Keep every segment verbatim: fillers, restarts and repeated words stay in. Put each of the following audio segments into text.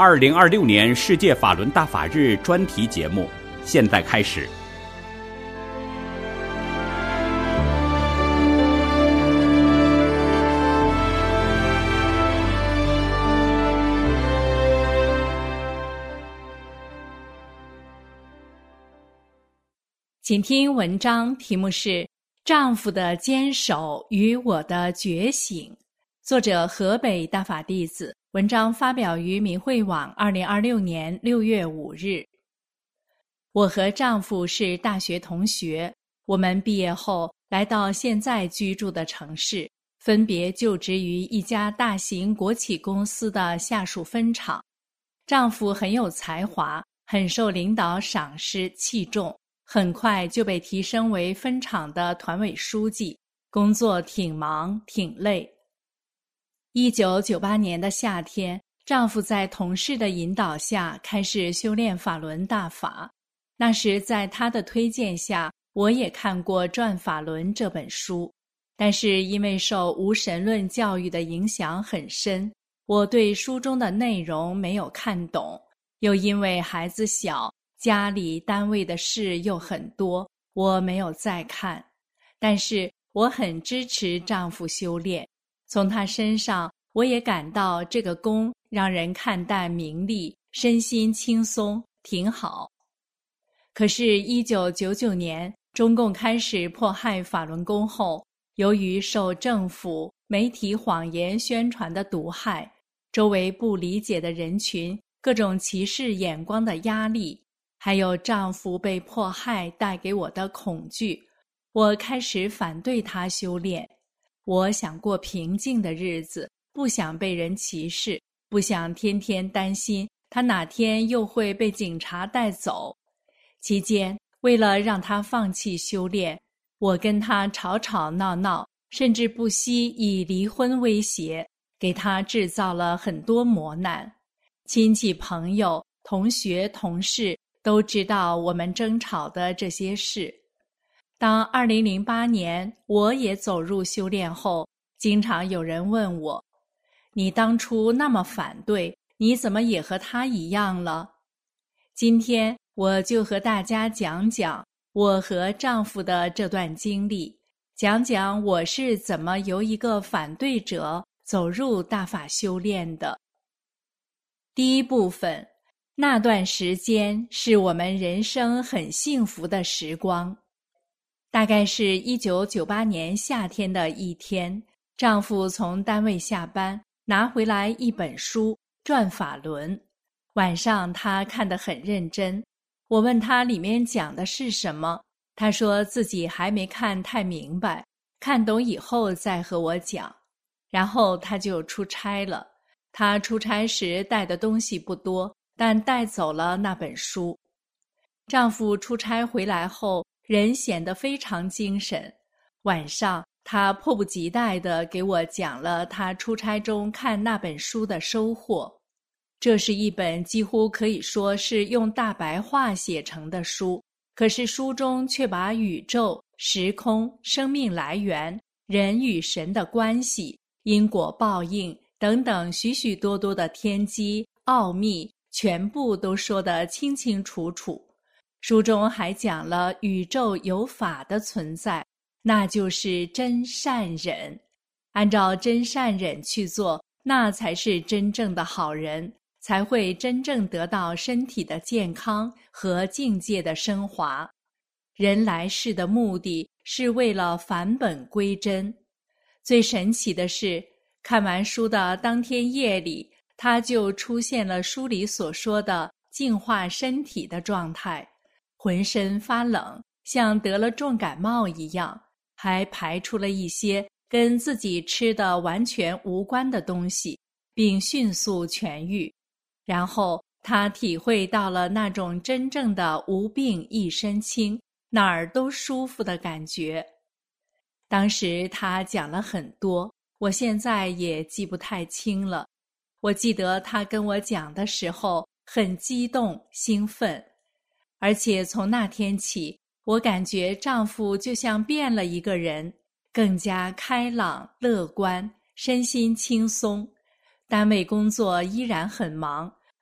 二零二六年世界法轮大法日专题节目现在开始。 请听文章，题目是《丈夫的坚守与我的觉醒》，作者河北大法弟子，文章发表于明慧网二零二六年六月五日。我和丈夫是大学同学，我们毕业后来到现在居住的城市，分别就职于一家大型国企公司的下属分厂。丈夫很有才华，很受领导赏识器重，很快就被提升为分厂的团委书记，工作挺忙挺累。一九九八年的夏天，丈夫在同事的引导下开始修炼法轮大法。那时在他的推荐下，我也看过《转法轮》这本书，但是因为受无神论教育的影响很深，我对书中的内容没有看懂，又因为孩子小，家里单位的事又很多，我没有再看。但是我很支持丈夫修炼，从他身上我也感到这个功让人看淡名利，身心轻松，挺好。可是一九九九年中共开始迫害法轮功后，由于受政府媒体谎言宣传的毒害，周围不理解的人群各种歧视眼光的压力，还有丈夫被迫害带给我的恐惧，我开始反对他修炼。我想过平静的日子，不想被人歧视，不想天天担心他哪天又会被警察带走。期间，为了让他放弃修炼，我跟他吵吵闹闹，甚至不惜以离婚威胁，给他制造了很多磨难。亲戚朋友、同学同事都知道我们争吵的这些事。当二零零八年我也走入修炼后，经常有人问我，你当初那么反对，你怎么也和他一样了？今天我就和大家讲讲我和丈夫的这段经历，讲讲我是怎么由一个反对者走入大法修炼的。第一部分，那段时间是我们人生很幸福的时光。大概是一九九八年夏天的一天，丈夫从单位下班，拿回来一本书《转法轮》。晚上他看得很认真，我问他里面讲的是什么，他说自己还没看太明白，看懂以后再和我讲。然后他就出差了。他出差时带的东西不多，但带走了那本书。丈夫出差回来后，人显得非常精神。晚上他迫不及待地给我讲了他出差中看那本书的收获。这是一本几乎可以说是用大白话写成的书，可是书中却把宇宙、时空、生命来源、人与神的关系、因果报应等等许许多多的天机奥秘，全部都说得清清楚楚。书中还讲了宇宙有法的存在，那就是真善忍。按照真善忍去做，那才是真正的好人，才会真正得到身体的健康和境界的升华。人来世的目的是为了返本归真。最神奇的是，看完书的当天夜里，他就出现了书里所说的净化身体的状态，浑身发冷，像得了重感冒一样，还排出了一些跟自己吃的完全无关的东西，并迅速痊愈。然后他体会到了那种真正的无病一身轻，哪儿都舒服的感觉。当时他讲了很多，我现在也记不太清了。我记得他跟我讲的时候很激动兴奋，而且从那天起，我感觉丈夫就像变了一个人，更加开朗乐观，身心轻松。单位工作依然很忙，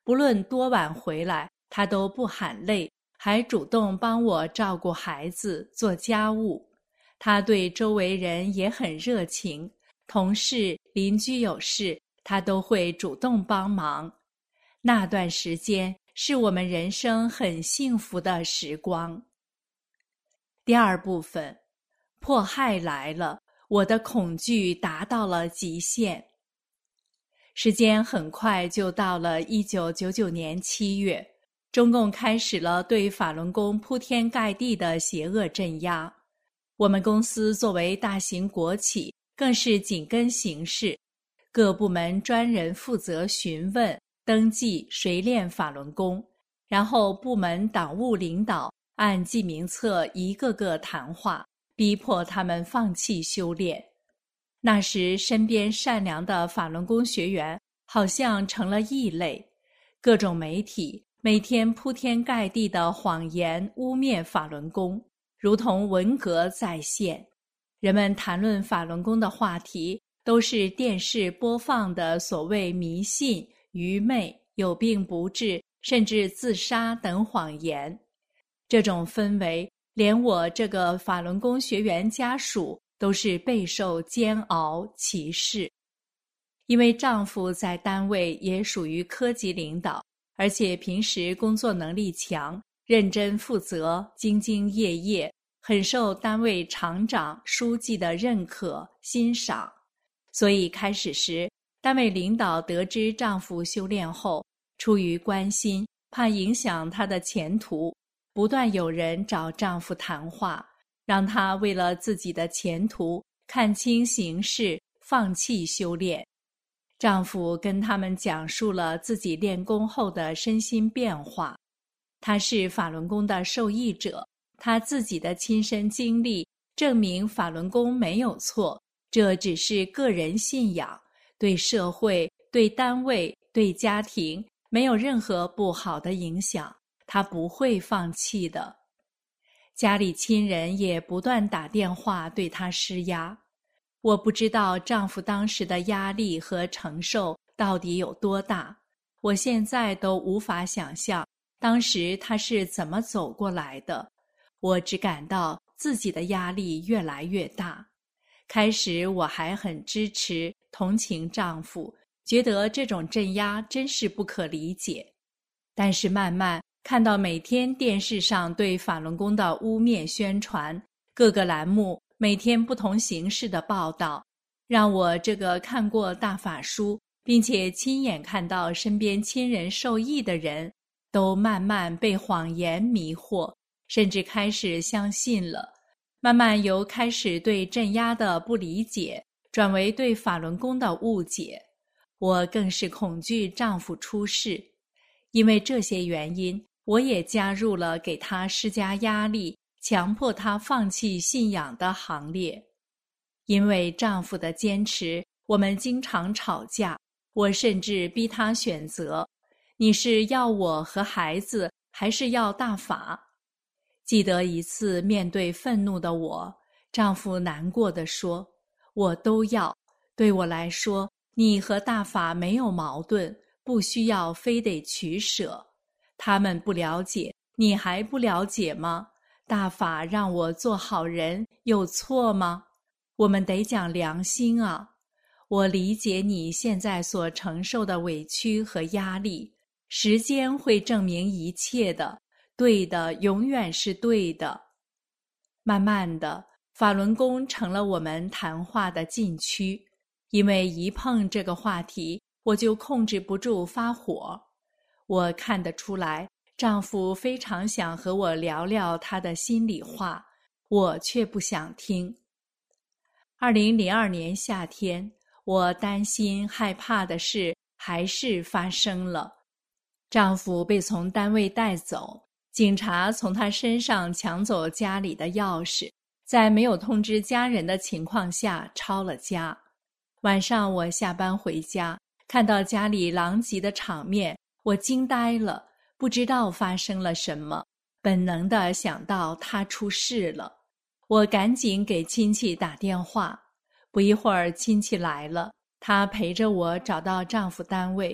不论多晚回来，他都不喊累，还主动帮我照顾孩子、做家务。他对周围人也很热情，同事、邻居有事，他都会主动帮忙。那段时间是我们人生很幸福的时光。第二部分，迫害来了，我的恐惧达到了极限。时间很快就到了一九九九年七月，中共开始了对法轮功铺天盖地的邪恶镇压。我们公司作为大型国企，更是紧跟形势，各部门专人负责询问、登记谁练法轮功，然后部门党务领导按记名册一个个谈话，逼迫他们放弃修炼。那时身边善良的法轮功学员好像成了异类，各种媒体每天铺天盖地的谎言污蔑法轮功，如同文革再现。人们谈论法轮功的话题都是电视播放的所谓迷信、愚昧、有病不治，甚至自杀等谎言。这种氛围，连我这个法轮功学员家属都是备受煎熬、歧视。因为丈夫在单位也属于科级领导，而且平时工作能力强，认真负责，兢兢业业，很受单位厂长、书记的认可、欣赏。所以开始时，单位领导得知丈夫修炼后，出于关心，怕影响她的前途，不断有人找丈夫谈话，让他为了自己的前途看清形势，放弃修炼。丈夫跟他们讲述了自己练功后的身心变化。他是法轮功的受益者，他自己的亲身经历证明法轮功没有错，这只是个人信仰，对社会、对单位、对家庭没有任何不好的影响，他不会放弃的。家里亲人也不断打电话对他施压。我不知道丈夫当时的压力和承受到底有多大，我现在都无法想象当时他是怎么走过来的。我只感到自己的压力越来越大。开始我还很支持、同情丈夫，觉得这种镇压真是不可理解。但是慢慢看到每天电视上对法轮功的污蔑宣传，各个栏目每天不同形式的报道，让我这个看过大法书，并且亲眼看到身边亲人受益的人，都慢慢被谎言迷惑，甚至开始相信了。慢慢由开始对镇压的不理解，转为对法轮功的误解。我更是恐惧丈夫出事。因为这些原因，我也加入了给他施加压力，强迫他放弃信仰的行列。因为丈夫的坚持，我们经常吵架，我甚至逼他选择，你是要我和孩子，还是要大法？记得一次面对愤怒的我，丈夫难过地说，我都要，对我来说，你和大法没有矛盾，不需要非得取舍。他们不了解，你还不了解吗？大法让我做好人，有错吗？我们得讲良心啊！我理解你现在所承受的委屈和压力，时间会证明一切的，对的永远是对的。慢慢的，法轮功成了我们谈话的禁区，因为一碰这个话题，我就控制不住发火。我看得出来，丈夫非常想和我聊聊他的心里话，我却不想听。二零零二年夏天，我担心害怕的事还是发生了。丈夫被从单位带走，警察从他身上抢走家里的钥匙，在没有通知家人的情况下抄了家。晚上我下班回家，看到家里狼藉的场面，我惊呆了，不知道发生了什么，本能地想到他出事了。我赶紧给亲戚打电话，不一会儿亲戚来了，她陪着我找到丈夫单位，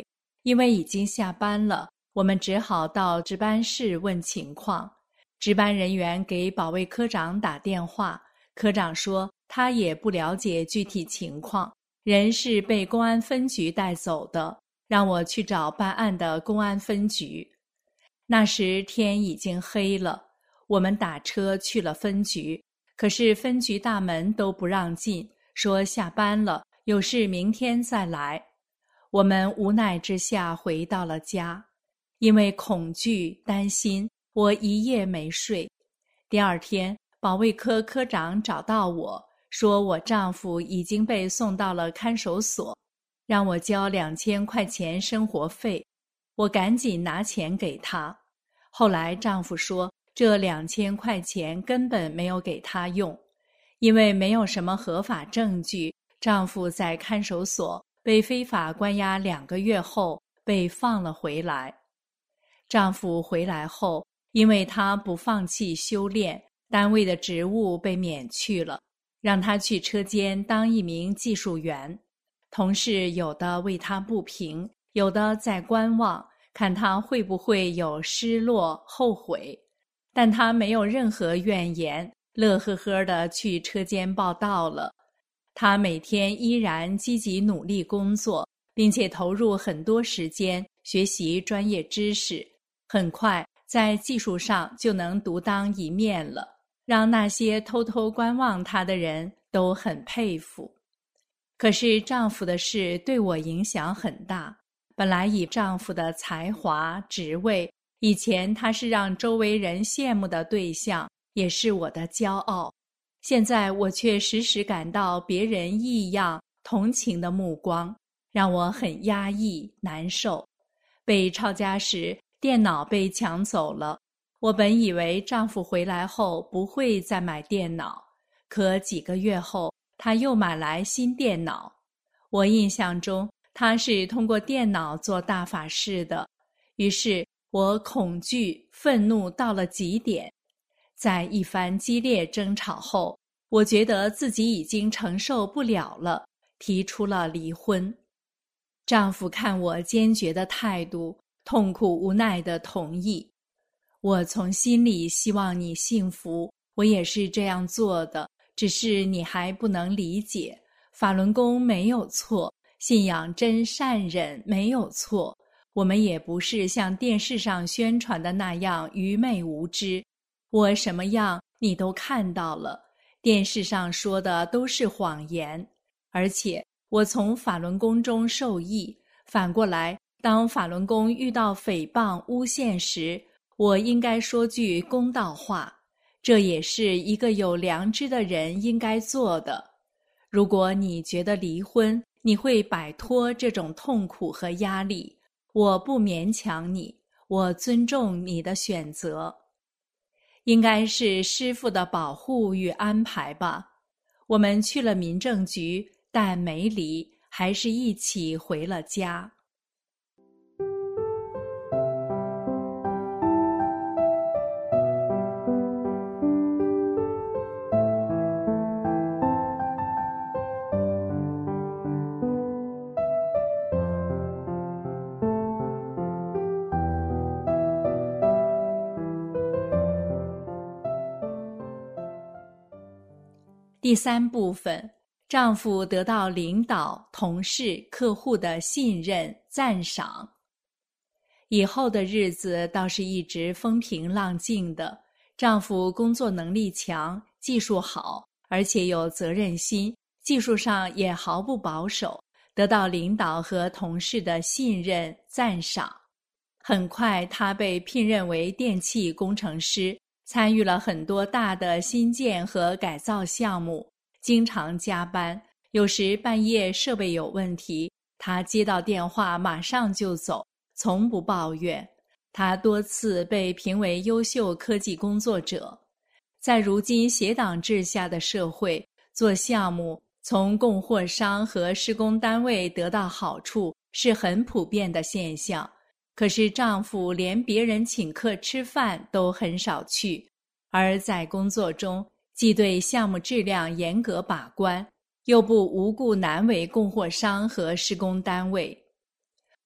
因为已经下班了，我们只好到值班室问情况。值班人员给保卫科长打电话，科长说他也不了解具体情况，人是被公安分局带走的，让我去找办案的公安分局。那时天已经黑了，我们打车去了分局，可是分局大门都不让进，说下班了，有事明天再来。我们无奈之下回到了家，因为恐惧担心，我一夜没睡。第二天，保卫科科长找到我，说我丈夫已经被送到了看守所，让我交两千块钱生活费。我赶紧拿钱给他。后来丈夫说，这两千块钱根本没有给他用，因为没有什么合法证据。丈夫在看守所被非法关押两个月后被放了回来。丈夫回来后，因为他不放弃修炼，单位的职务被免去了，让他去车间当一名技术员。同事有的为他不平，有的在观望，看他会不会有失落后悔，但他没有任何怨言，乐呵呵地去车间报到了。他每天依然积极努力工作，并且投入很多时间学习专业知识，很快在技术上就能独当一面了，让那些偷偷观望他的人都很佩服。可是丈夫的事对我影响很大，本来以丈夫的才华、职位，以前他是让周围人羡慕的对象，也是我的骄傲。现在我却时时感到别人异样、同情的目光，让我很压抑、难受。被抄家时，电脑被抢走了。我本以为丈夫回来后不会再买电脑，可几个月后，他又买来新电脑。我印象中，他是通过电脑做大法事的。于是我恐惧、愤怒到了极点。在一番激烈争吵后，我觉得自己已经承受不了了，提出了离婚。丈夫看我坚决的态度，痛苦无奈地同意。我从心里希望你幸福，我也是这样做的，只是你还不能理解。法轮功没有错，信仰真善忍没有错，我们也不是像电视上宣传的那样愚昧无知。我什么样你都看到了，电视上说的都是谎言。而且我从法轮功中受益，反过来，当法轮功遇到诽谤诬陷时，我应该说句公道话，这也是一个有良知的人应该做的。如果你觉得离婚你会摆脱这种痛苦和压力，我不勉强你，我尊重你的选择。应该是师父的保护与安排吧。我们去了民政局，但没离，还是一起回了家。第三部分，丈夫得到领导、同事、客户的信任、赞赏。以后的日子倒是一直风平浪静的。丈夫工作能力强，技术好，而且有责任心，技术上也毫不保守，得到领导和同事的信任、赞赏。很快，他被聘任为电气工程师，参与了很多大的新建和改造项目，经常加班，有时半夜设备有问题，他接到电话马上就走，从不抱怨。他多次被评为优秀科技工作者。在如今协党制下的社会，做项目从供货商和施工单位得到好处是很普遍的现象。可是丈夫连别人请客吃饭都很少去，而在工作中既对项目质量严格把关，又不无故难为供货商和施工单位。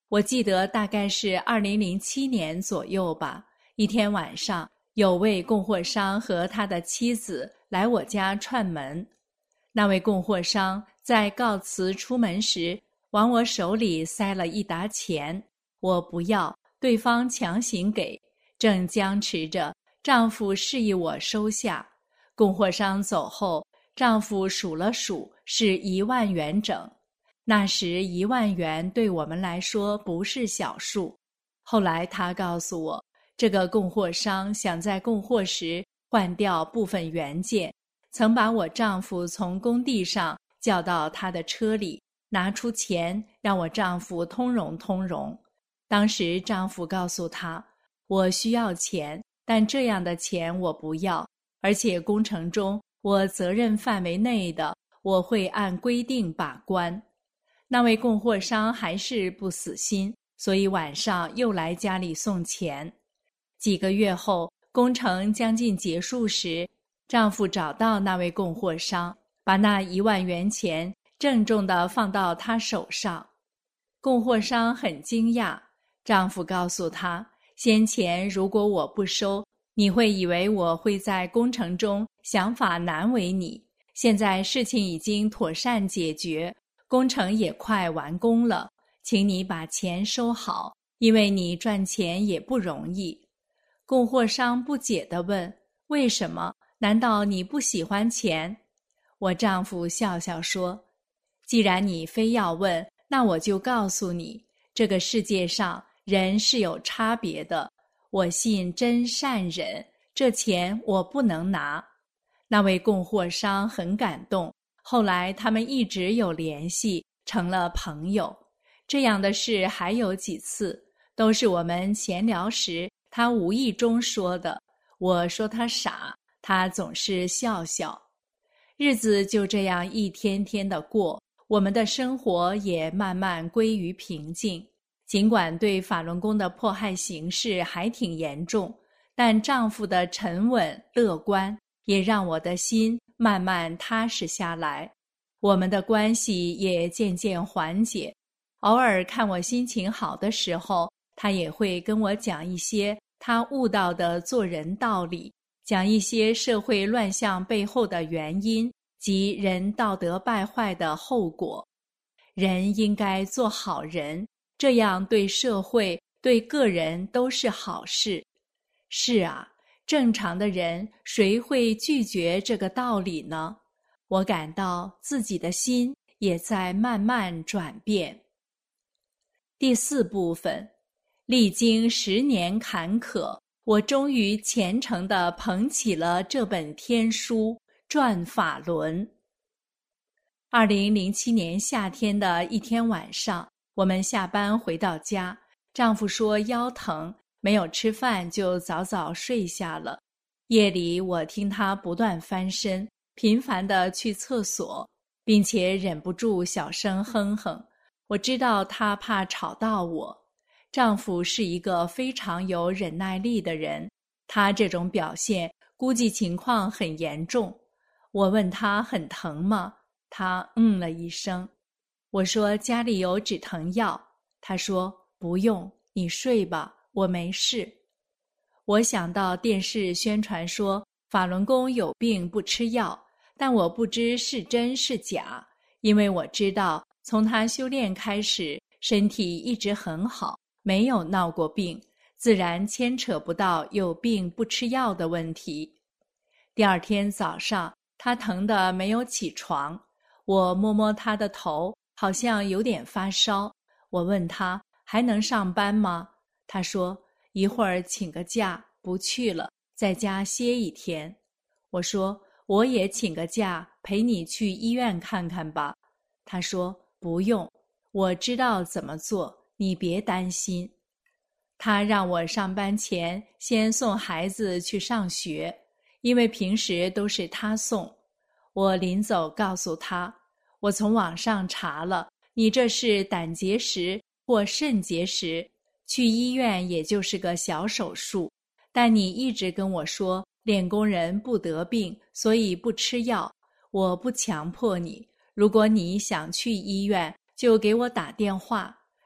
我记得大概是二零零七年左右吧，一天晚上，有位供货商和他的妻子来我家串门。那位供货商在告辞出门时，往我手里塞了一沓钱，我不要，对方强行给，正僵持着，丈夫示意我收下。供货商走后，丈夫数了数，是一万元整。那时一万元对我们来说不是小数。后来他告诉我，这个供货商想在供货时换掉部分原件，曾把我丈夫从工地上叫到他的车里，拿出钱让我丈夫通融通融。当时丈夫告诉他，我需要钱，但这样的钱我不要，而且工程中我责任范围内的，我会按规定把关。那位供货商还是不死心，所以晚上又来家里送钱。几个月后，工程将近结束时，丈夫找到那位供货商，把那一万元钱郑重地放到他手上。供货商很惊讶，丈夫告诉他，先前如果我不收，你会以为我会在工程中想法难为你。现在事情已经妥善解决，工程也快完工了，请你把钱收好，因为你赚钱也不容易。供货商不解地问，为什么？难道你不喜欢钱？我丈夫笑笑说，既然你非要问，那我就告诉你，这个世界上人是有差别的，我信真善忍，这钱我不能拿。那位供货商很感动，后来他们一直有联系，成了朋友。这样的事还有几次，都是我们闲聊时他无意中说的，我说他傻，他总是笑笑。日子就这样一天天的过，我们的生活也慢慢归于平静。尽管对法轮功的迫害形势还挺严重，但丈夫的沉稳乐观也让我的心慢慢踏实下来，我们的关系也渐渐缓解。偶尔看我心情好的时候，他也会跟我讲一些他悟到的做人道理，讲一些社会乱象背后的原因及人道德败坏的后果。人应该做好人，这样对社会对个人都是好事。是啊，正常的人谁会拒绝这个道理呢？我感到自己的心也在慢慢转变。第四部分，历经十年坎坷，我终于虔诚地捧起了这本天书，转法轮。二零零七年夏天的一天晚上，我们下班回到家，丈夫说腰疼，没有吃饭就早早睡下了。夜里我听他不断翻身，频繁地去厕所，并且忍不住小声哼哼。我知道他怕吵到我。丈夫是一个非常有忍耐力的人，他这种表现估计情况很严重。我问他很疼吗？他嗯了一声。我说家里有止疼药，他说不用，你睡吧，我没事。我想到电视宣传说法轮功有病不吃药，但我不知是真是假，因为我知道从他修炼开始，身体一直很好，没有闹过病，自然牵扯不到有病不吃药的问题。第二天早上，他疼得没有起床，我摸摸他的头，好像有点发烧。我问他还能上班吗？他说一会儿请个假，不去了，在家歇一天。我说我也请个假，陪你去医院看看吧。他说不用，我知道怎么做，你别担心。他让我上班前先送孩子去上学，因为平时都是他送。我临走告诉他，我从网上查了，你这是胆结石或肾结石，去医院也就是个小手术，但你一直跟我说练功人不得病，所以不吃药，我不强迫你，如果你想去医院就给我打电话，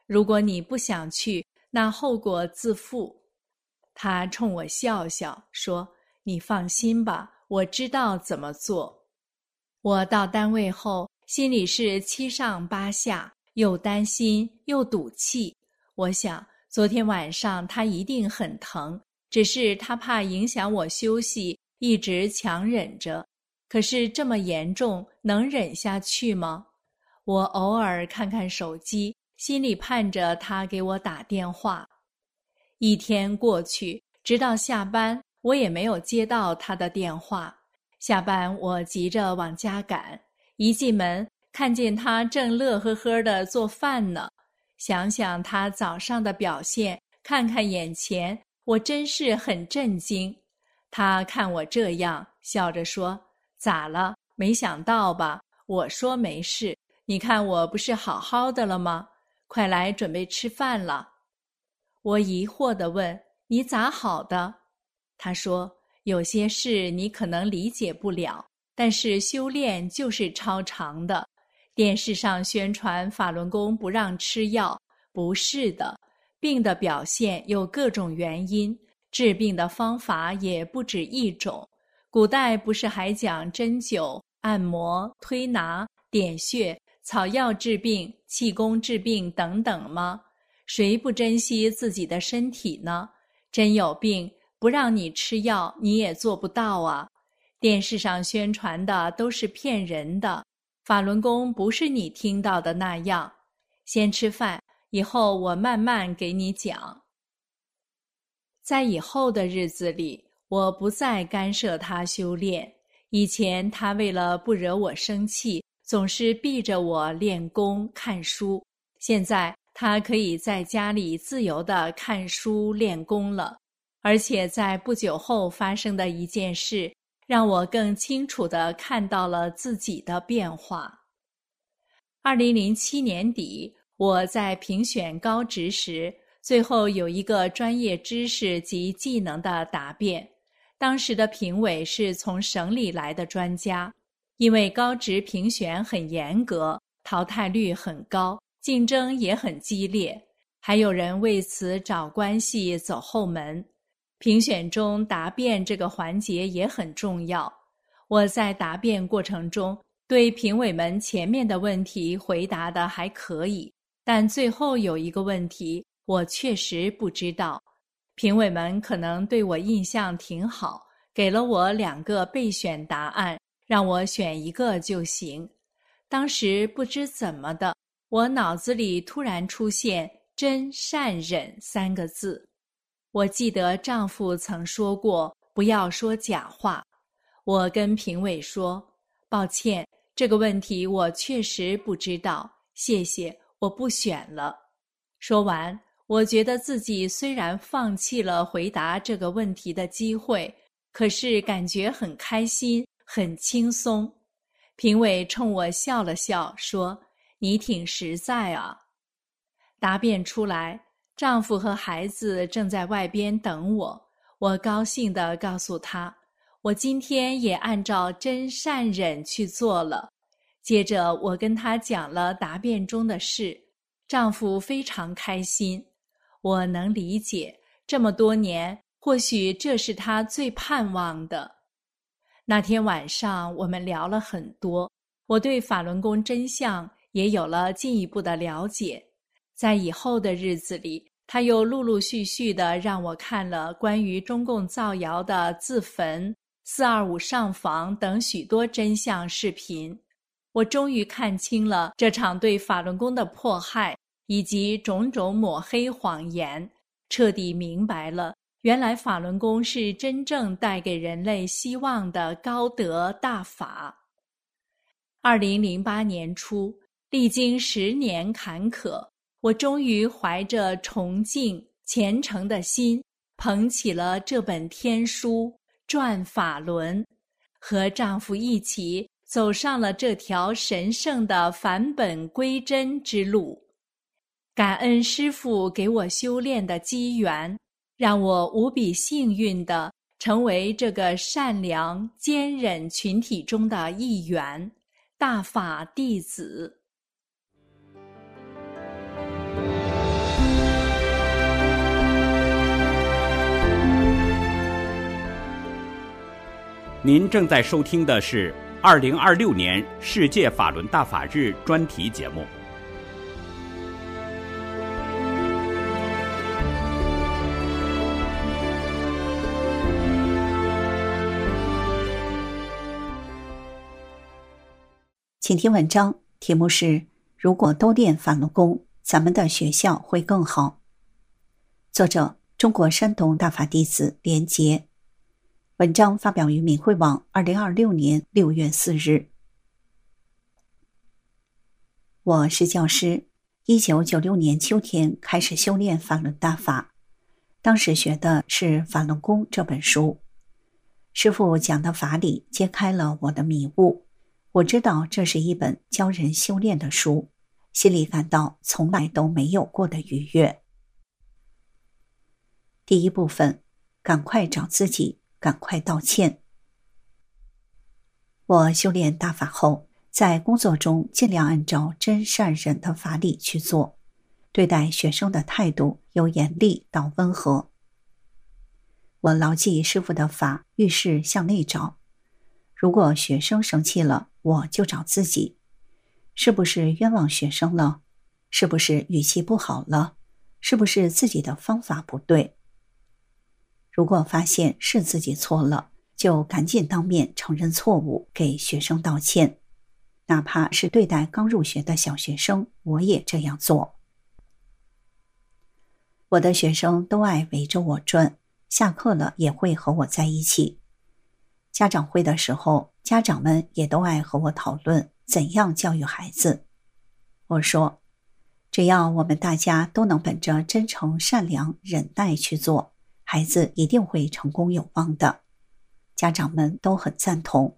如果你不想去，那后果自负。”他冲我笑笑，说：“你放心吧，我知道怎么做。”我到单位后，心里是七上八下，又担心又赌气。我想，昨天晚上他一定很疼，只是他怕影响我休息，一直强忍着。可是这么严重，能忍下去吗？我偶尔看看手机，心里盼着他给我打电话。一天过去，直到下班，我也没有接到他的电话。下班我急着往家赶，一进门看见他正乐呵呵地做饭呢。想想他早上的表现，看看眼前，我真是很震惊。他看我这样，笑着说：“咋了？没想到吧？”我说：“没事，你看我不是好好的了吗？快来准备吃饭了。”我疑惑地问：“你咋好的？”他说：“有些事你可能理解不了，但是修炼就是超常的。电视上宣传法轮功不让吃药，不是的，病的表现有各种原因，治病的方法也不止一种。古代不是还讲针灸、按摩、推拿、点穴、草药治病、气功治病等等吗？谁不珍惜自己的身体呢？真有病，不让你吃药，你也做不到啊。电视上宣传的都是骗人的，法轮功不是你听到的那样。先吃饭，以后我慢慢给你讲。”在以后的日子里，我不再干涉他修炼。以前他为了不惹我生气，总是逼着我练功看书。现在他可以在家里自由地看书练功了。而且在不久后发生的一件事，让我更清楚地看到了自己的变化。二零零七年底，我在评选高职时，最后有一个专业知识及技能的答辩。当时的评委是从省里来的专家，因为高职评选很严格，淘汰率很高，竞争也很激烈，还有人为此找关系走后门。评选中答辩这个环节也很重要。我在答辩过程中，对评委们前面的问题回答得还可以，但最后有一个问题我确实不知道。评委们可能对我印象挺好，给了我两个备选答案，让我选一个就行。当时不知怎么的，我脑子里突然出现真善忍三个字。我记得丈夫曾说过，不要说假话。我跟评委说：“抱歉，这个问题我确实不知道，谢谢，我不选了。”说完，我觉得自己虽然放弃了回答这个问题的机会，可是感觉很开心，很轻松。评委冲我笑了笑，说：“你挺实在啊。”答辩出来，丈夫和孩子正在外边等我，我高兴地告诉他，我今天也按照真善忍去做了。接着我跟他讲了答辩中的事，丈夫非常开心。我能理解，这么多年，或许这是他最盼望的。那天晚上我们聊了很多，我对法轮功真相也有了进一步的了解。在以后的日子里，他又陆陆续续地让我看了关于中共造谣的自焚、四二五上访等许多真相视频。我终于看清了这场对法轮功的迫害以及种种抹黑谎言，彻底明白了，原来法轮功是真正带给人类希望的高德大法。二零零八年初，历经十年坎坷，我终于怀着崇敬虔诚的心，捧起了这本天书，转法轮，和丈夫一起走上了这条神圣的返本归真之路。感恩师父给我修炼的机缘，让我无比幸运地成为这个善良坚忍群体中的一员，大法弟子。 您正在收听的是二零二六年世界法轮大法日专题节目。 请听文章，题目是如果都练法轮功，咱们的学校会更好。作者：中国山东大法弟子连杰。文章发表于明慧网二零二六年六月四日。我是教师，一九九六年秋天开始修炼法轮大法，当时学的是《法轮功》这本书。师父讲的法理揭开了我的迷雾，我知道这是一本教人修炼的书，心里感到从来都没有过的愉悦。第一部分，赶快找自己，赶快道歉。我修炼大法后，在工作中尽量按照真善忍的法理去做，对待学生的态度由严厉到温和。我牢记师父的法，遇事向内找。如果学生生气了，我就找自己，是不是冤枉学生了？是不是语气不好了？是不是自己的方法不对？如果发现是自己错了，就赶紧当面承认错误，给学生道歉。哪怕是对待刚入学的小学生，我也这样做。我的学生都爱围着我转，下课了也会和我在一起。家长会的时候，家长们也都爱和我讨论怎样教育孩子。我说，只要我们大家都能本着真诚、善良、忍耐去做，孩子一定会成功有望的。家长们都很赞同。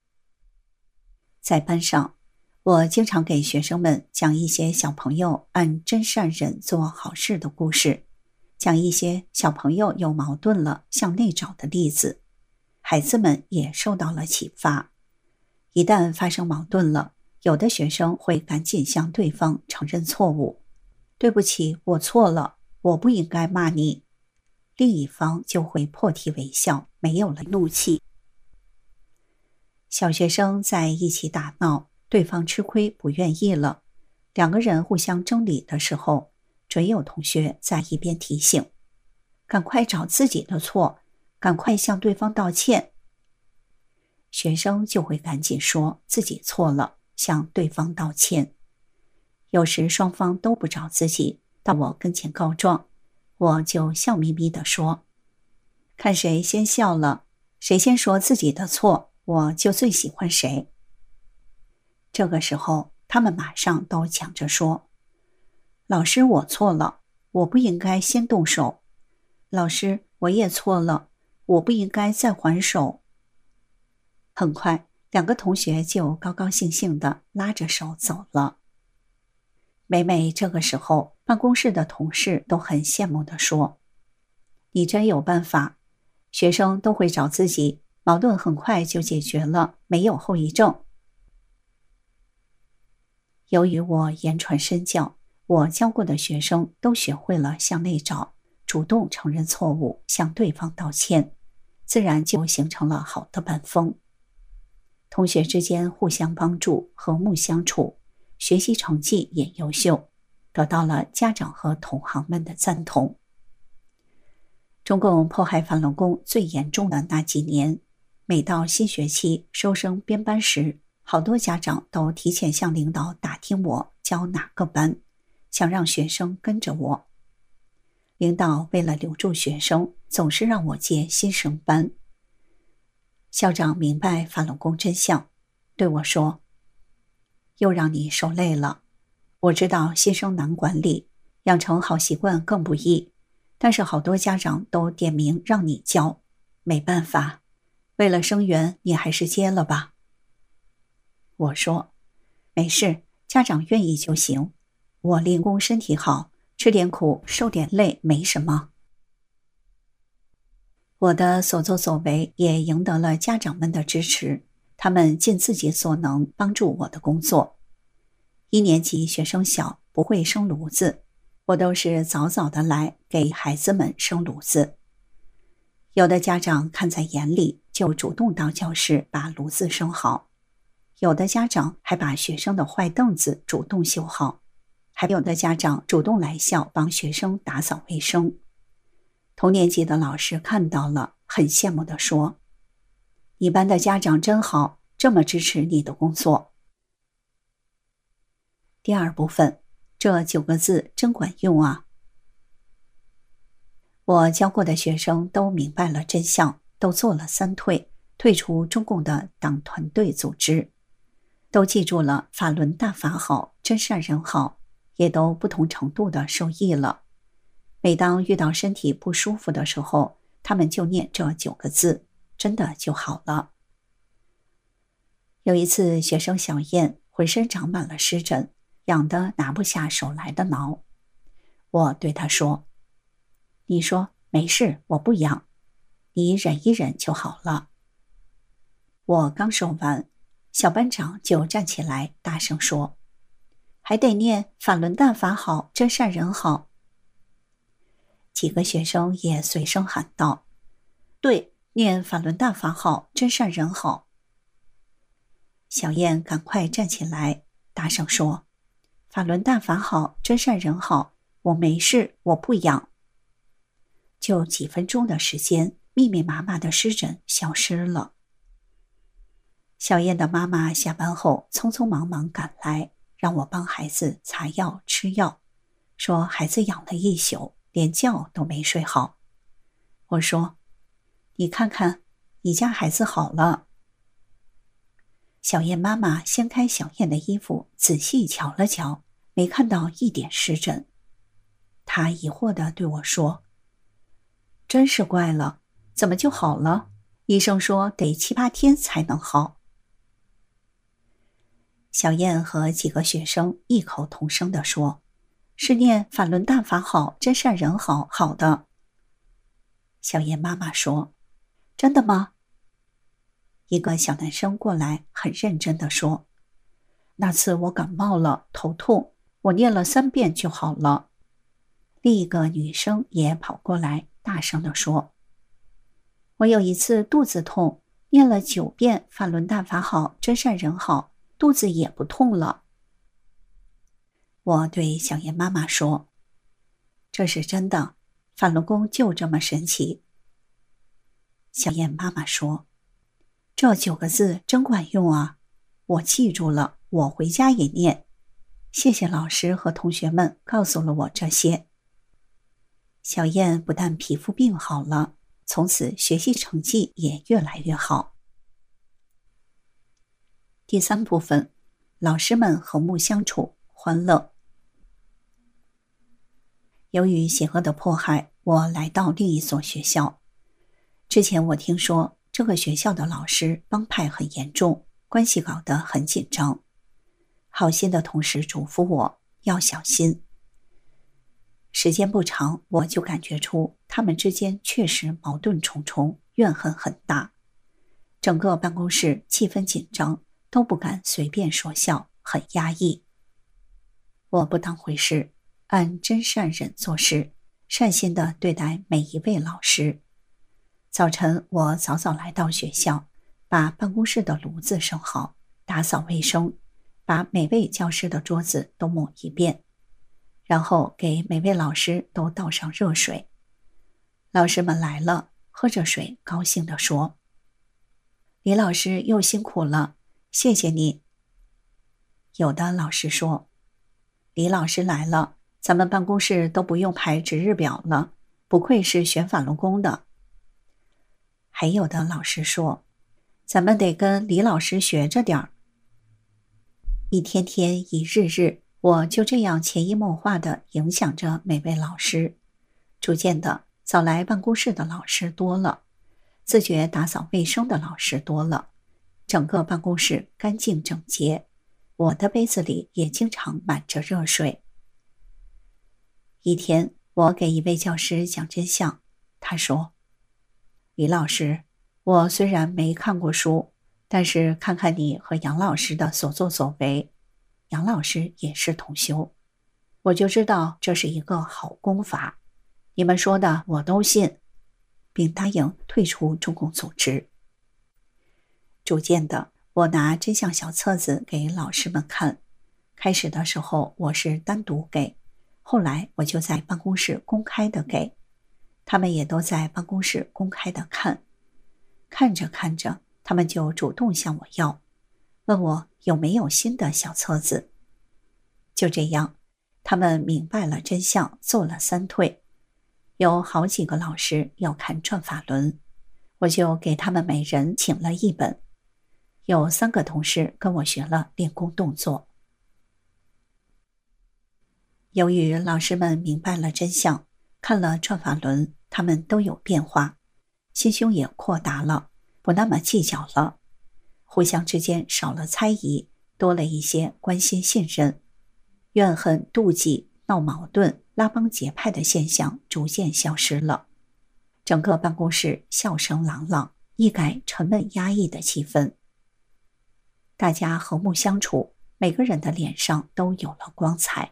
在班上，我经常给学生们讲一些小朋友按真善忍做好事的故事，讲一些小朋友有矛盾了向内找的例子。孩子们也受到了启发。一旦发生矛盾了，有的学生会赶紧向对方承认错误，对不起，我错了，我不应该骂你。另一方就会破涕为笑，没有了怒气。小学生在一起打闹，对方吃亏不愿意了，两个人互相争理的时候，准有同学在一边提醒，赶快找自己的错，赶快向对方道歉。学生就会赶紧说自己错了，向对方道歉。有时双方都不找自己，到我跟前告状，我就笑眯眯地说，看谁先笑了，谁先说自己的错，我就最喜欢谁。这个时候他们马上都抢着说，老师，我错了，我不应该先动手。老师，我也错了，我不应该再还手。很快，两个同学就高高兴兴地拉着手走了。每每这个时候，办公室的同事都很羡慕地说，你真有办法，学生都会找自己，矛盾很快就解决了，没有后遗症。由于我言传身教，我教过的学生都学会了向内找，主动承认错误，向对方道歉，自然就形成了好的本风。同学之间互相帮助，和睦相处，学习成绩也优秀，得到了家长和同行们的赞同。中共迫害法轮功最严重的那几年，每到新学期收生编班时，好多家长都提前向领导打听我教哪个班，想让学生跟着我。领导为了留住学生，总是让我接新生班。校长明白法轮功真相，对我说，又让你受累了。我知道新生难管理，养成好习惯更不易，但是好多家长都点名让你教，没办法，为了生源，你还是接了吧。我说，没事，家长愿意就行，我练功身体好，吃点苦，受点累，没什么。我的所作所为也赢得了家长们的支持，他们尽自己所能帮助我的工作。一年级学生小，不会生炉子，我都是早早的来给孩子们生炉子。有的家长看在眼里， 就主动到教室把炉子生好，有的家长还把学生的坏凳子主动修好，还有的家长主动来校帮学生打扫卫生。同年级的老师看到了，很羡慕地说：“你班的家长真好，这么支持你的工作。”第二部分，这九个字真管用啊！我教过的学生都明白了真相，都做了三退，退出中共的党团队组织，都记住了法轮大法好，真善人好，也都不同程度的受益了。每当遇到身体不舒服的时候，他们就念这九个字，真的就好了。有一次，学生小燕浑身长满了湿疹，痒得拿不下手来的挠。我对她说：“你说没事，我不痒，你忍一忍就好了。”我刚说完，小班长就站起来大声说：“还得念法轮大法好，真善人好。”几个学生也随声喊道：“对，念法轮大法好，真善人好。”小燕赶快站起来大声说：“法轮大法好，真善人好，我没事，我不痒。”就几分钟的时间，密密麻麻的湿疹消失了。小燕的妈妈下班后匆匆忙忙赶来，让我帮孩子擦药吃药，说孩子痒了一宿，连觉都没睡好。我说：“你看看，你家孩子好了。”小燕妈妈掀开小燕的衣服，仔细瞧了瞧，没看到一点湿疹。她疑惑地对我说：“真是怪了，怎么就好了？医生说得七八天才能好。”小燕和几个学生异口同声地说：“是念法轮大法好，真善人好，好的。”小燕妈妈说：“真的吗？”一个小男生过来，很认真地说：“那次我感冒了，头痛，我念了三遍就好了。”另一个女生也跑过来，大声地说：“我有一次肚子痛，念了九遍法轮大法好，真善人好，肚子也不痛了。”我对小燕妈妈说：“这是真的，法轮功就这么神奇。”小燕妈妈说：“这九个字真管用啊，我记住了，我回家也念。谢谢老师和同学们告诉了我这些。”小燕不但皮肤病好了，从此学习成绩也越来越好。第三部分，老师们和睦相处，欢乐。由于邪恶的迫害，我来到另一所学校。之前我听说这个学校的老师帮派很严重，关系搞得很紧张。好心的同事嘱咐我要小心。时间不长，我就感觉出他们之间确实矛盾重重，怨恨很大。整个办公室气氛紧张，都不敢随便说笑，很压抑。我不当回事，按真善忍做事，善心地对待每一位老师。早晨我早早来到学校，把办公室的炉子生好，打扫卫生，把每位教师的桌子都抹一遍，然后给每位老师都倒上热水。老师们来了，喝着水，高兴地说：“李老师又辛苦了，谢谢你。”有的老师说：“李老师来了，咱们办公室都不用排值日表了，不愧是学法轮功的。”还有的老师说：“咱们得跟李老师学着点儿。”一天天一日日，我就这样潜移默化地影响着每位老师。逐渐的，早来办公室的老师多了，自觉打扫卫生的老师多了，整个办公室干净整洁，我的杯子里也经常满着热水。一天，我给一位教师讲真相，他说：“李老师，我虽然没看过书，但是看看你和杨老师的所作所为，杨老师也是同修，我就知道这是一个好功法，你们说的我都信，并答应退出中共组织。” 逐渐的，我拿真相小册子给老师们看。开始的时候我是单独给，后来我就在办公室公开的给，他们也都在办公室公开的看。看着看着，他们就主动向我要，问我有没有新的小册子。就这样，他们明白了真相，做了三退。有好几个老师要看转法轮，我就给他们每人请了一本。有三个同事跟我学了练功动作。由于老师们明白了真相，看了转法轮，他们都有变化，心胸也扩大了，不那么计较了，互相之间少了猜疑，多了一些关心信任，怨恨、妒忌、闹矛盾、拉帮结派的现象逐渐消失了。整个办公室笑声朗朗，一改沉闷压抑的气氛。大家和睦相处，每个人的脸上都有了光彩。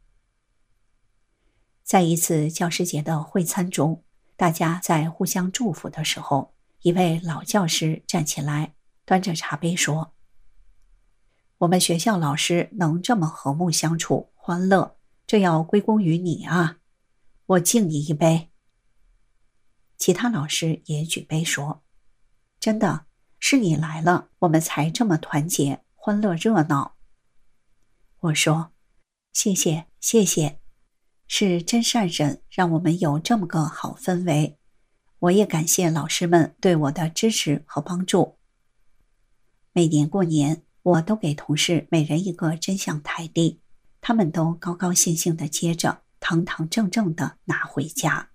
在一次教师节的会餐中，大家在互相祝福的时候，一位老教师站起来，端着茶杯说：“我们学校老师能这么和睦相处、欢乐，这要归功于你啊！我敬你一杯。”其他老师也举杯说：“真的，是你来了，我们才这么团结、欢乐热闹。”我说：“谢谢，谢谢。是真善忍让我们有这么个好氛围，我也感谢老师们对我的支持和帮助。”每年过年，我都给同事每人一个真相台历，他们都高高兴兴地接着，堂堂正正地拿回家。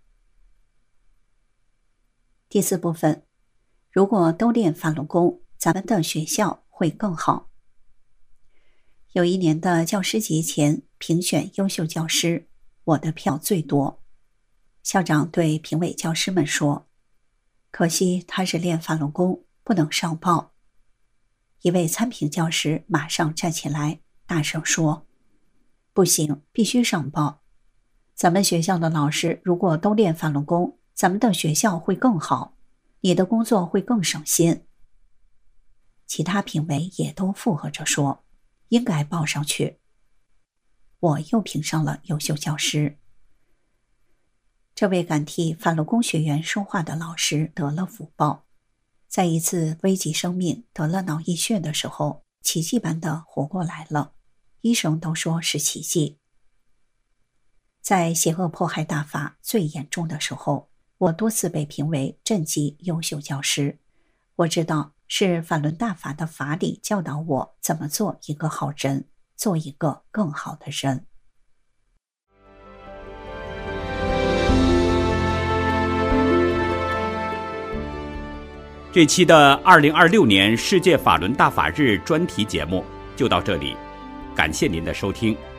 第四部分，如果都练法轮功，咱们的学校会更好。有一年的教师节前评选优秀教师，我的票最多。校长对评委教师们说：“可惜他是练法轮功，不能上报。”一位参评教师马上站起来，大声说：“不行，必须上报。咱们学校的老师如果都练法轮功，咱们的学校会更好，你的工作会更省心。”其他评委也都附和着说：“应该报上去。”我又评上了优秀教师。这位敢替法轮功学员说话的老师得了福报，在一次危及生命得了脑溢血的时候，奇迹般的活过来了，医生都说是奇迹。在邪恶迫害大法最严重的时候，我多次被评为镇级优秀教师。我知道是法轮大法的法理教导我怎么做一个好人，做一个更好的人。 这期的二零二六年世界法轮大法日专题节目就到这里，感谢您的收听。